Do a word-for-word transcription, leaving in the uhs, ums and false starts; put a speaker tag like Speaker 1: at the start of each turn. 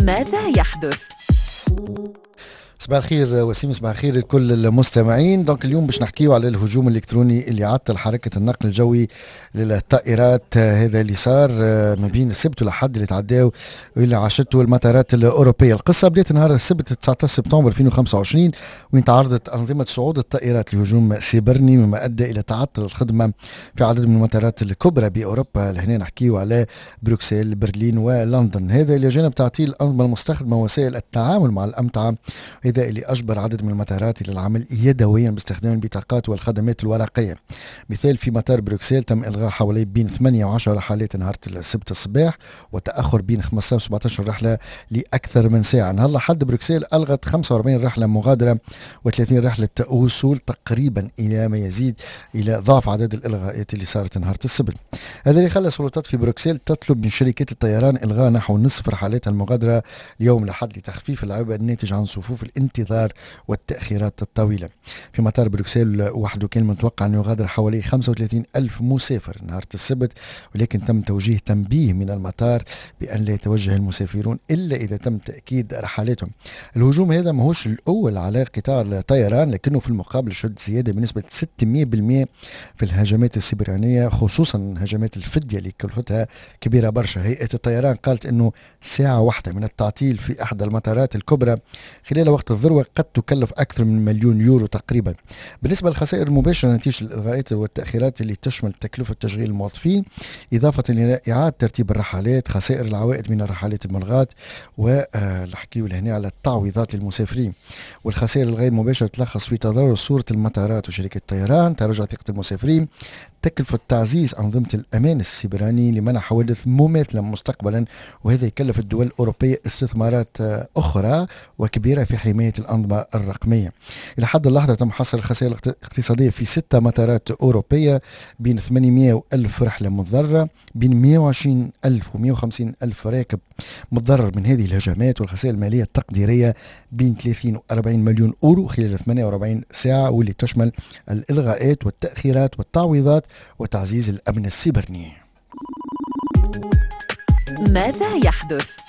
Speaker 1: ماذا يحدث؟
Speaker 2: صباح الخير وسيم، صباح الخير لكل المستمعين. دونك اليوم باش نحكيو على الهجوم الالكتروني اللي عطل حركه النقل الجوي للطائرات. هذا اللي صار ما بين السبت والأحد اللي تعداو واللي عاشته المطارات الاوروبيه. القصه بدات نهار السبت تسعة عشر سبتمبر ألفين وخمسة وعشرين، وين تعرضت انظمه صعود الطائرات لهجوم سيبرني، مما ادى الى تعطل الخدمه في عدد من المطارات الكبرى باوروبا. لهنا نحكيو على بروكسل، برلين ولندن. هذا الى جانب تعطيل الانظمه المستخدمه وسائل التعامل مع الامتعه، هذا اللي أجبر عدد من المطارات إلى العمل يدويا باستخدام البطاقات والخدمات الورقية. مثال في مطار بروكسل تم إلغاء حوالي بين ثمانية وعشرة رحلات نهار السبت الصباح، وتأخر بين خمسة عشر وسبعة عشر رحلة لأكثر من ساعة. نهار الأحد بروكسل ألغت خمسة وأربعين رحلة مغادرة وثلاثين رحلة وصول، تقريبا إلى ما يزيد إلى ضعف عدد الإلغاءات اللي صارت نهار السبت. هذا اللي خلى السلطات في بروكسل تطلب من شركات الطيران إلغاء نحو نصف رحلات المغادرة اليوم الأحد لتخفيف العبء الناتج عن صفوف الانتظار والتأخيرات الطويلة. في مطار بروكسل وحده كان متوقع أن يغادر حوالي خمسة وثلاثين ألف مسافر نهار السبت، ولكن تم توجيه تنبيه من المطار بأن لا يتوجه المسافرون إلا إذا تم تأكيد رحلاتهم. الهجوم هذا ماهوش الأول على قطاع الطيران، لكنه في المقابل شهد زيادة بنسبة ستمائة بالمئة في الهجمات السيبرانية، خصوصا هجمات الفدية اللي كلفتها كبيرة برشا. هيئة الطيران قالت أنه ساعة واحدة من التعطيل في أحد المطارات الكبرى خلال وقت الذروة قد تكلف أكثر من مليون يورو تقريبا. بالنسبة للخسائر المباشرة نتيجة الإلغاءات والتأخيرات اللي تشمل تكلفة تشغيل الموظفين، إضافة إلى إعادة ترتيب الرحلات، خسائر العوائد من الرحلات الملغاة، ونحكيو لهنا على التعويضات للمسافرين. والخسائر الغير مباشرة تلخص في تضرر صورة المطارات وشركة الطيران، تراجع ثقة المسافرين، تكلفة تعزيز أنظمة الأمان السيبراني لمنع حوادث مماثلة مستقبلا، وهذا يكلف الدول الأوروبية استثمارات أخرى وكبيرة في حماية الأنظمة الرقمية. إلى حد اللحظة تم حصر الخسائر الاقتصادية في ستة مطارات أوروبية بين ثمانمائة ألف رحلة مضرة، بين مائة وعشرين ألف ومائة وخمسين ألف راكب متضرر من هذه الهجمات، والخسائر المالية التقديرية بين ثلاثين وأربعين مليون أورو خلال ثمانية وأربعين ساعة، واللي تشمل الإلغاءات والتأخيرات والتعويضات وتعزيز الأمن السيبراني.
Speaker 1: ماذا يحدث؟